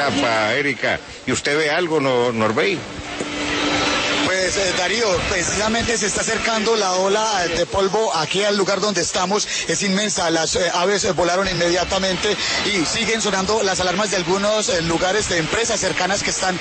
tapa, Erika. ¿Y usted ve algo, Norbey? Pues Darío, precisamente se está acercando la ola de polvo aquí al lugar donde estamos, es inmensa, las aves volaron inmediatamente y siguen sonando las alarmas de algunos lugares de empresas cercanas que están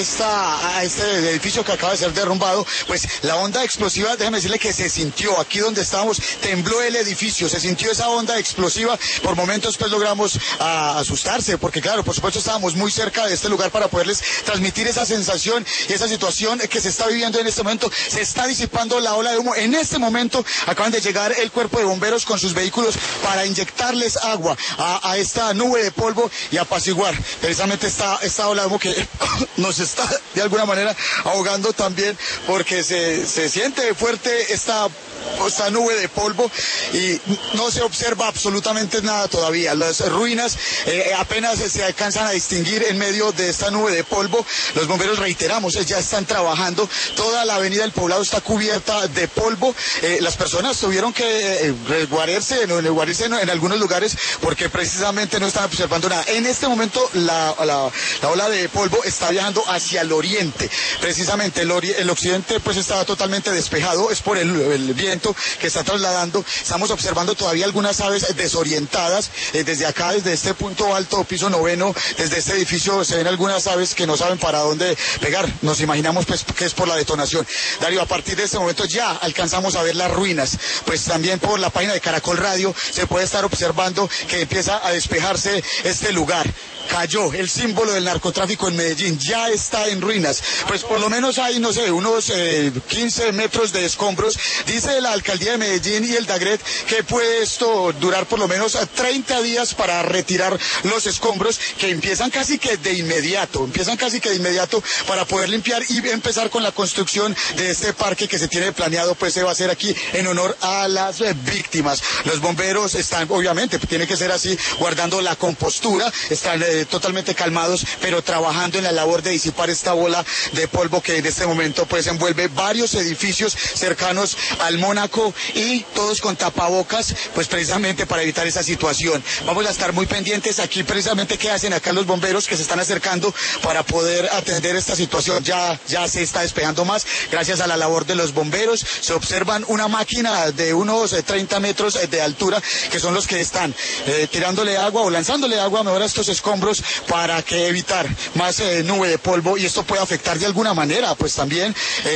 a este edificio que acaba de ser derrumbado. Pues la onda explosiva, déjeme decirle que se sintió aquí donde estamos, tembló el edificio, se sintió esa onda explosiva, por momentos pues logramos asustarse, porque claro, por supuesto estábamos muy cerca de este lugar para poderles transmitir esa sensación y esa situación que se está viviendo en este momento. Se está disipando la ola de humo. En este momento acaban de llegar el cuerpo de bomberos con sus vehículos para inyectarles agua a esta nube de polvo y apaciguar precisamente esta ola de humo que nos está de alguna manera ahogando también, porque se siente fuerte esta nube de polvo y no se observa absolutamente nada todavía. Las ruinas apenas se alcanzan a distinguir en medio de esta nube de polvo. Los bomberos, reiteramos, ya están trabajando. Toda la avenida del Poblado está cubierta de polvo. Las personas tuvieron que resguardarse en algunos lugares porque precisamente no están observando nada. En este momento la ola de polvo está viajando hacia el oriente. Precisamente el occidente pues está totalmente despejado, es por el viento que está trasladando. Estamos observando todavía algunas aves desorientadas. Desde acá, desde este punto alto, piso 9, desde este edificio se ven algunas aves que no saben para dónde pegar. Nos imaginamos pues que es por la detonación. Darío, a partir de este momento ya alcanzamos a ver las ruinas. Pues también por la página de Caracol Radio se puede estar observando que empieza a despejarse este lugar. Cayó el símbolo del narcotráfico en Medellín, ya está en ruinas. Pues por lo menos hay, no sé, unos 15 metros de escombros. Dice la alcaldía de Medellín y el DAGRET que puede esto durar por lo menos 30 días para retirar los escombros, que empiezan casi que de inmediato para poder limpiar y empezar con la construcción de este parque que se tiene planeado, pues se va a hacer aquí en honor a las víctimas. Los bomberos están, obviamente, tiene que ser así, guardando la compostura, están totalmente calmados, pero trabajando en la labor de disipar esta bola de polvo que en este momento pues envuelve varios edificios cercanos al Mónaco y todos con tapabocas, pues precisamente para evitar esa situación. Vamos a estar muy pendientes aquí precisamente qué hacen acá los bomberos que se están acercando para poder atender esta situación. Ya se está despejando más, gracias a la labor de los bomberos. Se observan una máquina de unos 30 metros de altura, que son los que están tirándole agua o lanzándole agua mejor a estos escombros para que evitar más nube de polvo, y esto puede afectar de alguna manera pues también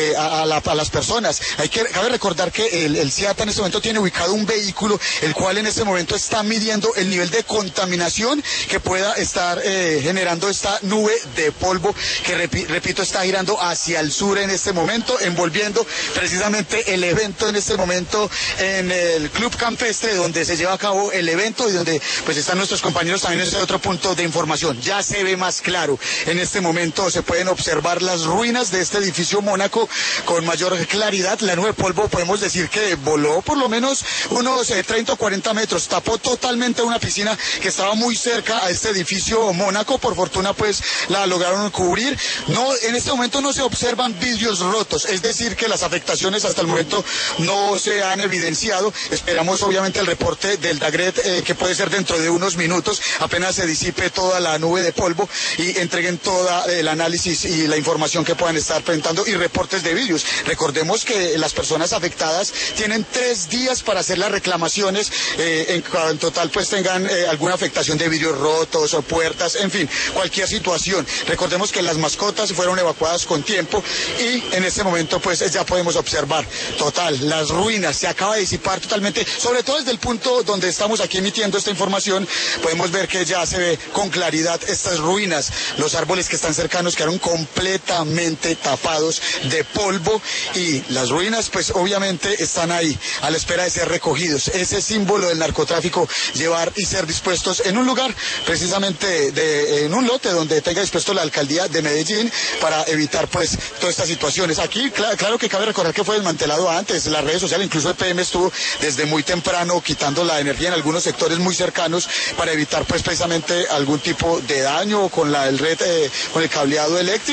a las personas. Cabe recordar que el CIATA en este momento tiene ubicado un vehículo el cual en este momento está midiendo el nivel de contaminación que pueda estar generando esta nube de polvo que repito está girando hacia el sur en este momento, envolviendo precisamente el evento en este momento en el Club Campestre donde se lleva a cabo el evento y donde pues están nuestros compañeros también en este otro punto de información. Ya se ve más claro. En este momento se pueden observar las ruinas de este edificio Mónaco con mayor claridad. La nube de polvo podemos decir que voló por lo menos unos 30 o 40 metros. Tapó totalmente una piscina que estaba muy cerca a este edificio Mónaco. Por fortuna pues la lograron cubrir. No, en este momento no se observan vidrios rotos. Es decir que las afectaciones hasta el momento no se han evidenciado. Esperamos obviamente el reporte del DAGRET que puede ser dentro de unos minutos. Apenas se disipe toda la nube de polvo y entreguen todo el análisis y la información que puedan estar presentando y reportes de vídeos. Recordemos que las personas afectadas tienen 3 días para hacer las reclamaciones en total pues tengan alguna afectación de vidrios rotos o puertas, en fin, cualquier situación. Recordemos que las mascotas fueron evacuadas con tiempo y en este momento pues ya podemos observar las ruinas se acaba de disipar totalmente, sobre todo desde el punto donde estamos aquí emitiendo esta información. Podemos ver que ya se ve con claridad estas ruinas. Los árboles que están cercanos quedaron completamente tapados de polvo y las ruinas pues obviamente están ahí a la espera de ser recogidos. Ese símbolo del narcotráfico, llevar y ser dispuestos en un lugar precisamente en un lote donde tenga dispuesto la alcaldía de Medellín para evitar pues todas estas situaciones. Aquí claro que cabe recordar que fue desmantelado antes, las redes sociales, incluso EPM estuvo desde muy temprano quitando la energía en algunos sectores muy cercanos para evitar pues precisamente algún tipo de daño con el cableado eléctrico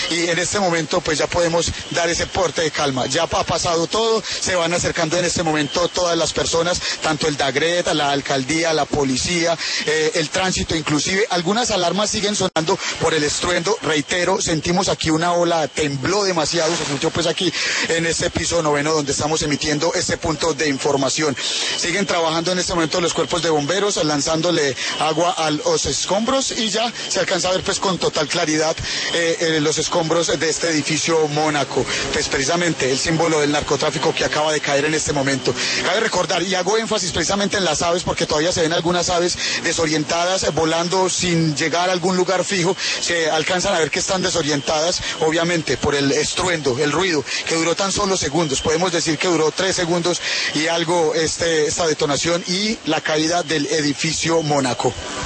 y en este momento pues ya podemos dar ese porte de calma. Ya ha pasado todo, se van acercando en este momento todas las personas, tanto el DAGRET, la alcaldía, la policía, el tránsito, inclusive algunas alarmas siguen sonando por el estruendo. Reitero, sentimos aquí una ola, tembló demasiado, se sintió pues aquí en este piso 9 donde estamos emitiendo este punto de información. Siguen trabajando en este momento los cuerpos de bomberos, lanzándole agua a los escombros, y ya se alcanza a ver pues con total claridad los escombros de este edificio Mónaco, pues precisamente el símbolo del narcotráfico que acaba de caer en este momento. Cabe recordar, y hago énfasis precisamente en las aves, porque todavía se ven algunas aves desorientadas, volando sin llegar a algún lugar fijo, se alcanzan a ver que están desorientadas, obviamente por el estruendo, el ruido, que duró tan solo segundos, podemos decir que duró 3 segundos y algo esta detonación y la caída del edificio Mónaco.